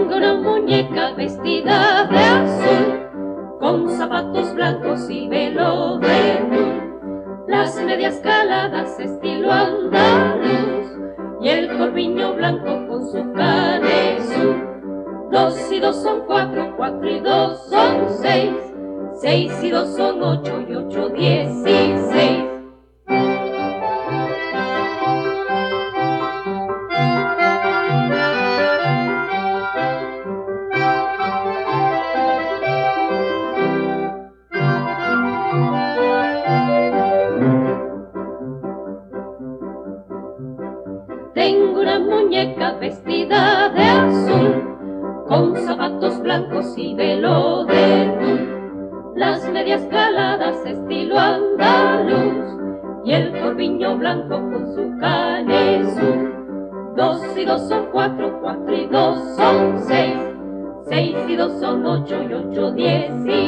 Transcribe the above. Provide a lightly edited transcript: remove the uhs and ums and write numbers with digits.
Tengo una muñeca vestida de azul, con zapatos blancos y velo de tul, las medias caladas estilo andaluz, y el corpiño blanco con su canesú. 2 y 2 son 4, 4 y 2 son 6, 6 y 2 son 8 y 8 16. Tengo una muñeca vestida de azul, con zapatos blancos y velo de tul, las medias caladas estilo andaluz, y el corpiño blanco con su canesú. 2 y 2 son 4, 4 y 2 son 6, 6 y 2 son 8 y 8 16.